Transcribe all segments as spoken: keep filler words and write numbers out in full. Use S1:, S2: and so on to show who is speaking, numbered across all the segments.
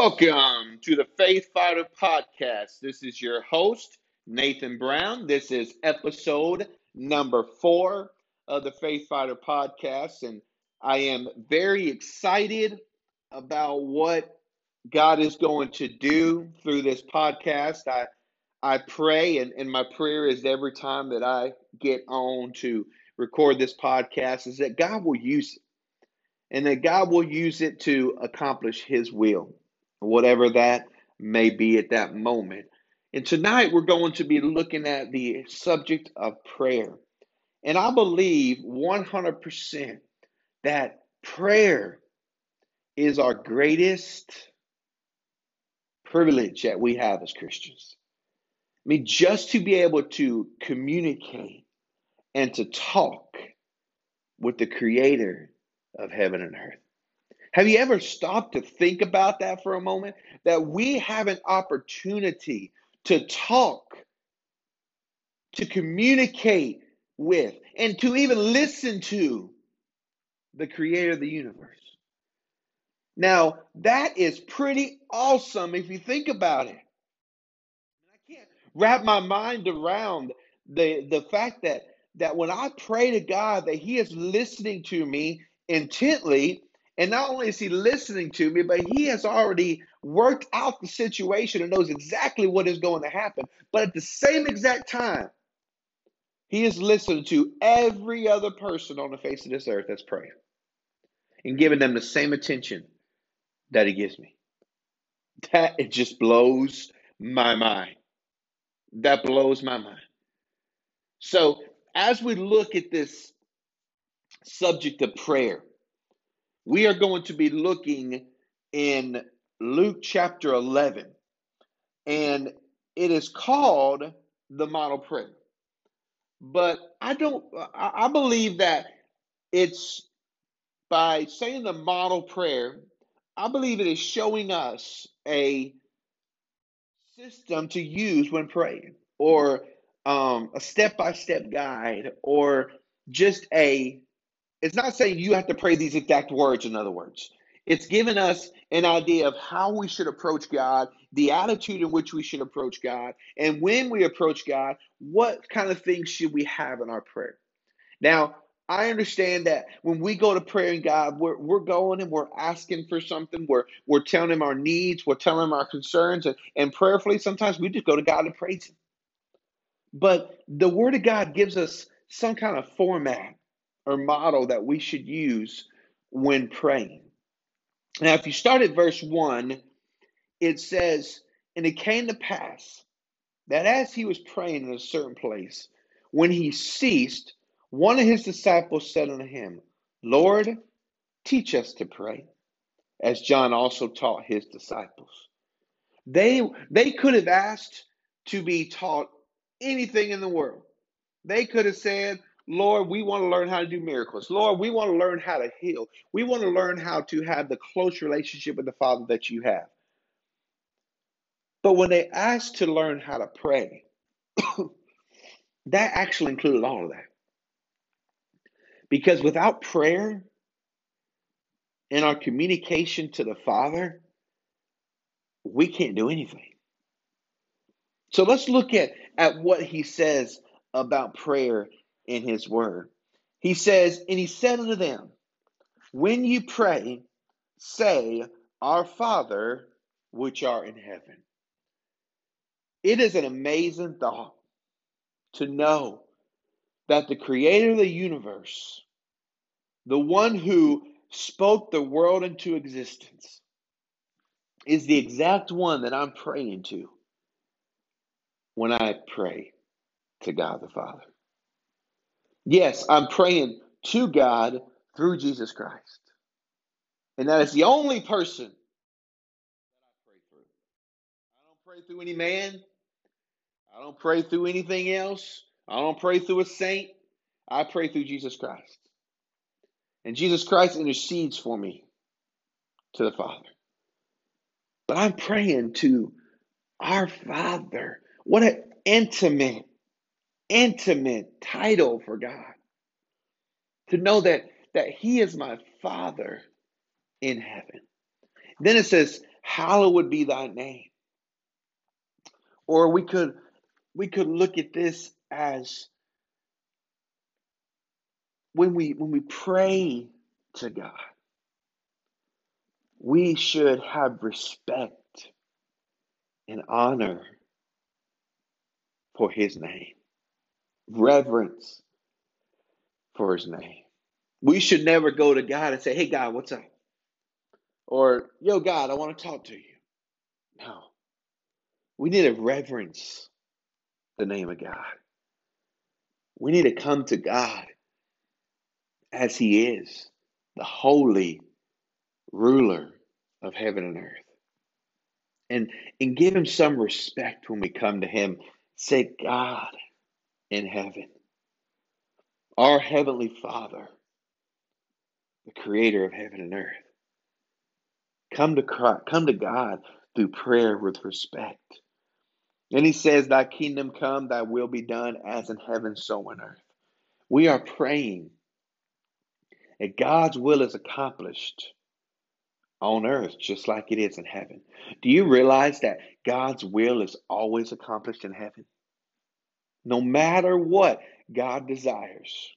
S1: Welcome to the Faith Fighter Podcast. This is your host, Nathan Brown. This is episode number four of the Faith Fighter Podcast, and I am very excited about what God is going to do through this podcast. I I pray, and, and my prayer is every time that I get on to record this podcast is that God will use it, and that God will use it to accomplish His will, whatever that may be at that moment. And tonight we're going to be looking at the subject of prayer. And I believe one hundred percent that prayer is our greatest privilege that we have as Christians. I mean, just to be able to communicate and to talk with the Creator of heaven and earth. Have you ever stopped to think about that for a moment? That we have an opportunity to talk, to communicate with, and to even listen to the Creator of the universe. Now, that is pretty awesome if you think about it. I can't wrap my mind around the, the fact that, that when I pray to God, that He is listening to me intently. And not only is He listening to me, but He has already worked out the situation and knows exactly what is going to happen. But at the same exact time, He is listening to every other person on the face of this earth that's praying and giving them the same attention that He gives me. That it just blows my mind. That blows my mind. So as we look at this subject of prayer, we are going to be looking in Luke chapter eleven, and it is called the model prayer. But I don't, I believe that it's by saying the model prayer, I believe it is showing us a system to use when praying, or um, a step-by-step guide, or just a It's not saying you have to pray these exact words, in other words. It's given us an idea of how we should approach God, the attitude in which we should approach God, and when we approach God, what kind of things should we have in our prayer. Now, I understand that when we go to praying God, we're, we're going and we're asking for something. We're, we're telling Him our needs. We're telling Him our concerns. And, and prayerfully, sometimes we just go to God and praise Him. But the Word of God gives us some kind of format or model that we should use when praying. Now, if you start at verse one, it says, "And it came to pass that as He was praying in a certain place, when He ceased, one of His disciples said unto Him, Lord, teach us to pray, as John also taught his disciples." They, they could have asked to be taught anything in the world. They could have said, Lord, we want to learn how to do miracles. Lord, we want to learn how to heal. We want to learn how to have the close relationship with the Father that you have. But when they asked to learn how to pray, that actually included all of that. Because without prayer and our communication to the Father, we can't do anything. So let's look at, at what He says about prayer in His Word. He says, "And He said unto them, when you pray, say, Our Father, which art in heaven." It is an amazing thought to know that the Creator of the universe, the one who spoke the world into existence, is the exact one that I'm praying to when I pray to God the Father. Yes, I'm praying to God through Jesus Christ. And that is the only person that I pray through. I don't pray through any man. I don't pray through anything else. I don't pray through a saint. I pray through Jesus Christ. And Jesus Christ intercedes for me to the Father. But I'm praying to our Father. What an intimate, intimate title for God. To know that, that He is my Father in heaven. Then it says, hallowed be thy name. Or we could we could look at this as when we when we pray to God, we should have respect and honor for his name, reverence for his name. We should never go to God and say, hey, God, what's up? Or, yo, God, I want to talk to you. No. We need to reverence the name of God. We need to come to God as he is, the holy ruler of heaven and earth. And, and give him some respect when we come to him. Say, God in heaven, our heavenly Father, the creator of heaven and earth. Come to Christ, come to God through prayer with respect. And he says, thy kingdom come, thy will be done as in heaven, so on earth. We are praying that God's will is accomplished on earth just like it is in heaven. Do you realize that God's will is always accomplished in heaven? No matter what God desires,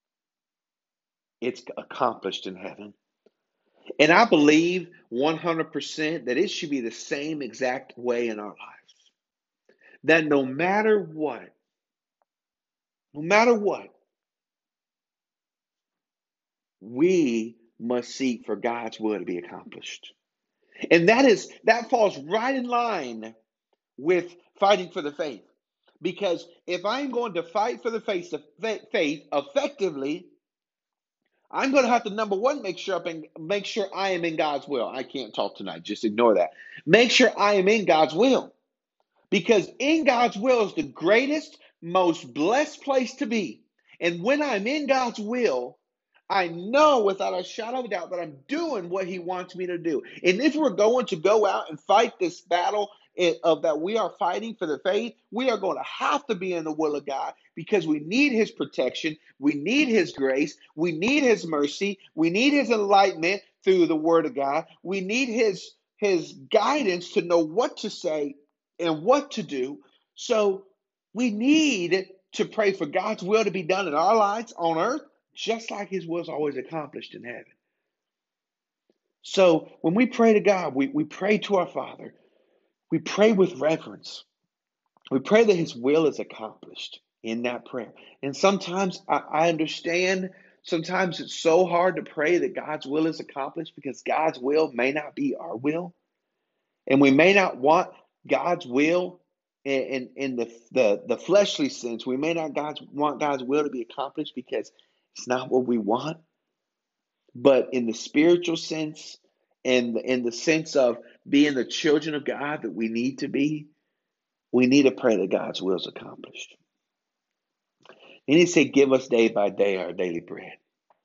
S1: it's accomplished in heaven. And I believe one hundred percent that it should be the same exact way in our lives. That no matter what, no matter what, we must seek for God's will to be accomplished. And that is that falls right in line with fighting for the faith. Because if I'm going to fight for the faith, faith effectively, I'm going to have to, number one, make sure, up in, make sure I am in God's will. I can't talk tonight. Just ignore that. Make sure I am in God's will. Because in God's will is the greatest, most blessed place to be. And when I'm in God's will, I know without a shadow of a doubt that I'm doing what he wants me to do. And if we're going to go out and fight this battle of that we are fighting for the faith, we are going to have to be in the will of God because we need his protection. We need his grace. We need his mercy. We need his enlightenment through the word of God. We need his, his guidance to know what to say and what to do. So we need to pray for God's will to be done in our lives on earth, just like his will is always accomplished in heaven. So when we pray to God, we, we pray to our Father. We pray with reverence. We pray that his will is accomplished in that prayer. And sometimes I, I understand, sometimes it's so hard to pray that God's will is accomplished because God's will may not be our will. And we may not want God's will in, in, in the, the, the fleshly sense. We may not God's, want God's will to be accomplished because it's not what we want. But in the spiritual sense, and in the sense of being the children of God that we need to be, we need to pray that God's will is accomplished. And he said, give us day by day our daily bread.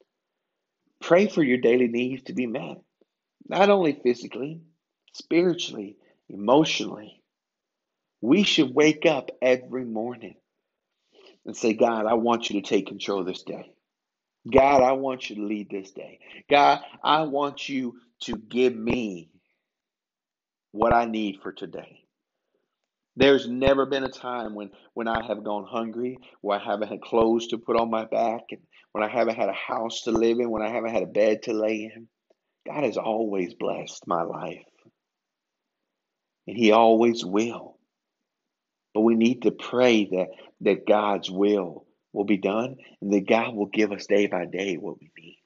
S1: Pray for your daily needs to be met. Not only physically, spiritually, emotionally. We should wake up every morning and say, God, I want you to take control of this day. God, I want you to lead this day. God, I want you to give me what I need for today. There's never been a time when, when I have gone hungry, where I haven't had clothes to put on my back, and when I haven't had a house to live in, when I haven't had a bed to lay in. God has always blessed my life. And he always will. But we need to pray that, that God's will will be done and that God will give us day by day what we need.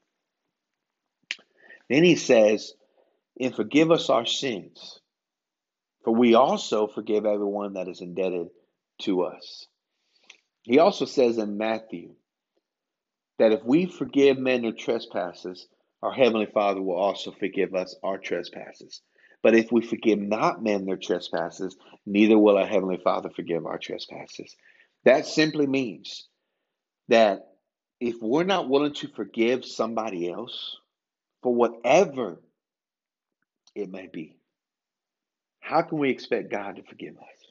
S1: Then he says, and forgive us our sins, for we also forgive everyone that is indebted to us. He also says in Matthew that if we forgive men their trespasses, our Heavenly Father will also forgive us our trespasses. But if we forgive not men their trespasses, neither will our Heavenly Father forgive our trespasses. That simply means that if we're not willing to forgive somebody else for whatever it may be, how can we expect God to forgive us?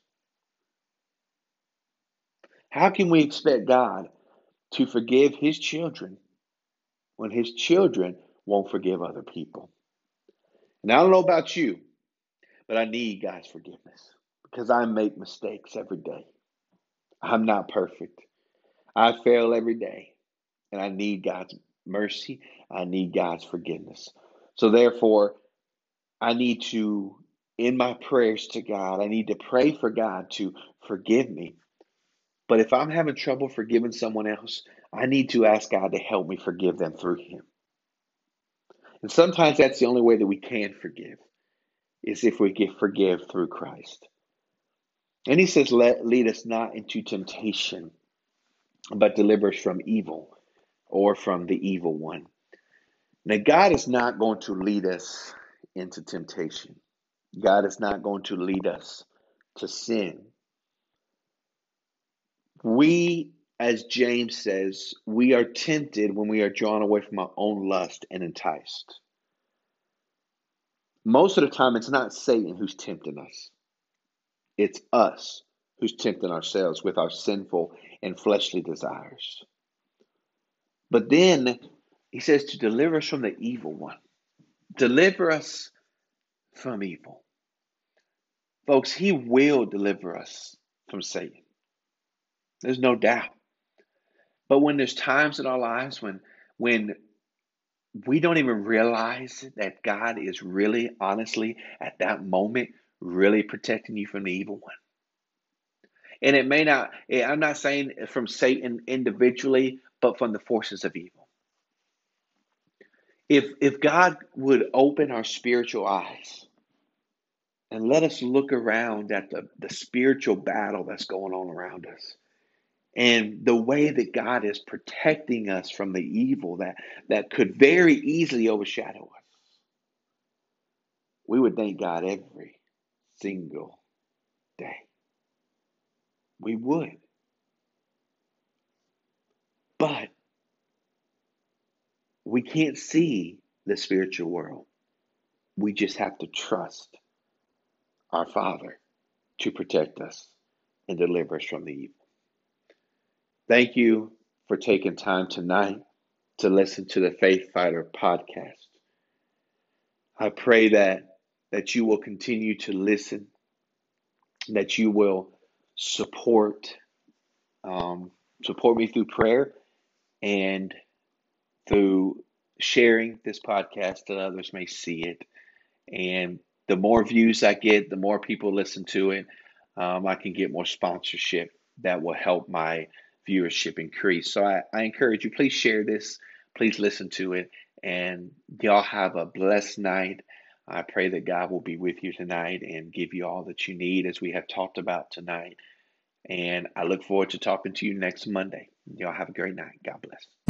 S1: How can we expect God to forgive his children when his children won't forgive other people? And I don't know about you, But I need God's forgiveness because I make mistakes every day. I'm not perfect. I fail every day, and I need God's mercy. I need God's forgiveness. So therefore, I need to, in my prayers to God, I need to pray for God to forgive me. But if I'm having trouble forgiving someone else, I need to ask God to help me forgive them through Him. And sometimes that's the only way that we can forgive, is if we get forgive through Christ. And He says, Let lead us not into temptation, but deliver us from evil, or from the evil one. Now, God is not going to lead us into temptation. God is not going to lead us to sin. We, as James says, we are tempted when we are drawn away from our own lust and enticed. Most of the time, it's not Satan who's tempting us. It's us who's tempting ourselves with our sinful and fleshly desires. But then he says to deliver us from the evil one. Deliver us from evil. Folks, he will deliver us from Satan. There's no doubt. But when there's times in our lives when when we don't even realize that God is really, honestly, at that moment, really protecting you from the evil one. And it may not, I'm not saying from Satan individually, but from the forces of evil. If if God would open our spiritual eyes and let us look around at the, the spiritual battle that's going on around us, and the way that God is protecting us from the evil that, that could very easily overshadow us, we would thank God every single day. We would. But we can't see the spiritual world. We just have to trust our Father to protect us and deliver us from the evil. Thank you for taking time tonight to listen to the Faith Fighter podcast. I pray that that you will continue to listen, that you will support um, support me through prayer and through sharing this podcast that others may see it. And the more views I get, the more people listen to it, um, I can get more sponsorship that will help my viewership increase. So I, I encourage you, please share this, please listen to it, and y'all have a blessed night. I pray that God will be with you tonight and give you all that you need as we have talked about tonight. And I look forward to talking to you next Monday. Y'all have a great night. God bless.